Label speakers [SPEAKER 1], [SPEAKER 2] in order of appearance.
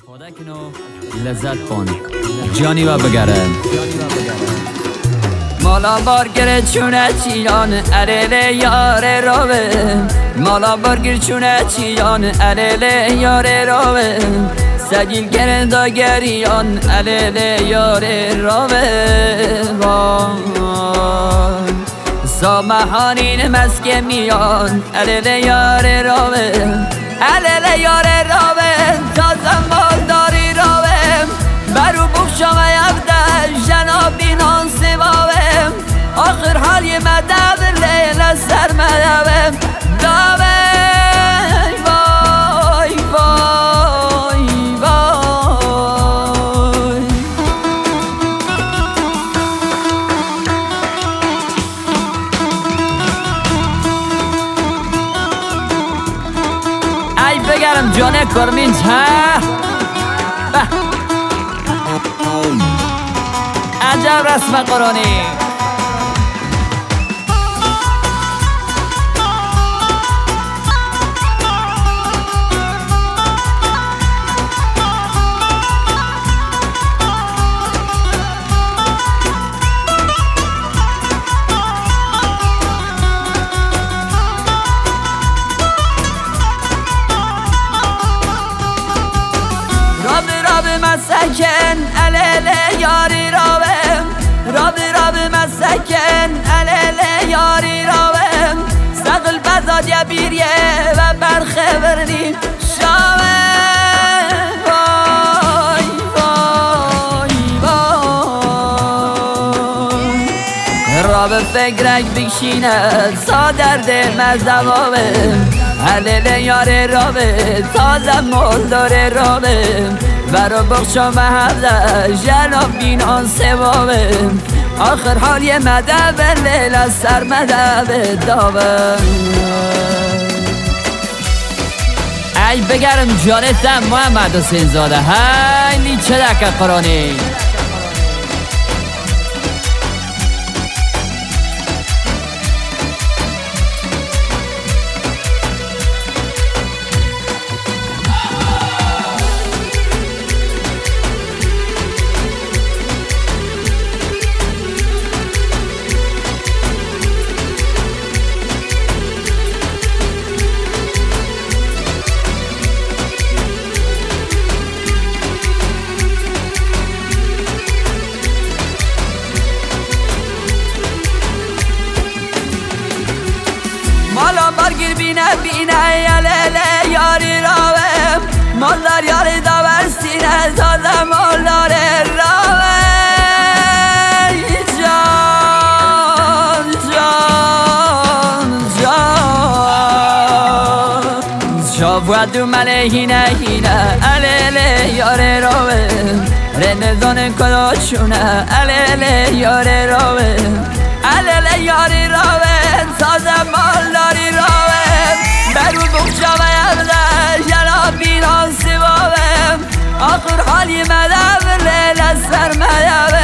[SPEAKER 1] استفاده کن و لذت کن جانی و بگره مالا بارگر چونه چیان الیل یار راوه مالا بارگر چونه چیان الیل یار راوه سجیل گرندا گریان الیل یار راوه سامحانین مسکه میان الیل یار راوه الیل یار راوه تازه مالداری راوه برو بخشم یفته جنابی نان سواوه آخر حالی مدبر لیل سر مدوه داوه وای وای وای ای بگرم جانه کرمینج ها عجب رسم قرآنی مسکن الیل یاری راوم راب مسکن الیل یاری راوم سقل بزاد یا بیریه و برخورنی شاوه وای وای وای راب فکرک بکشینه سادرد مزدوامم الیل یاری راوه تازه مالدار راوم برو بخشم هفته جناب بینان سوامه آخر حال یه مدبر لیل از سر مدبر داوه ای بگرم جانتم محمد حسین زاده های چه دکه قرآنی مالا برگیر بینه یلیل یاری راوه مالدار یاری داور سینه تازه مالدار راوه جان جان جان شافو منه هینه الیل یاری راوه رنزان کلاشونه الیل یاری راوه الیل یاری راوه تازه مالداری راوه برو بخشم یفته جنابی نان سواوه آخر حالی مدبر لیل سر مدبر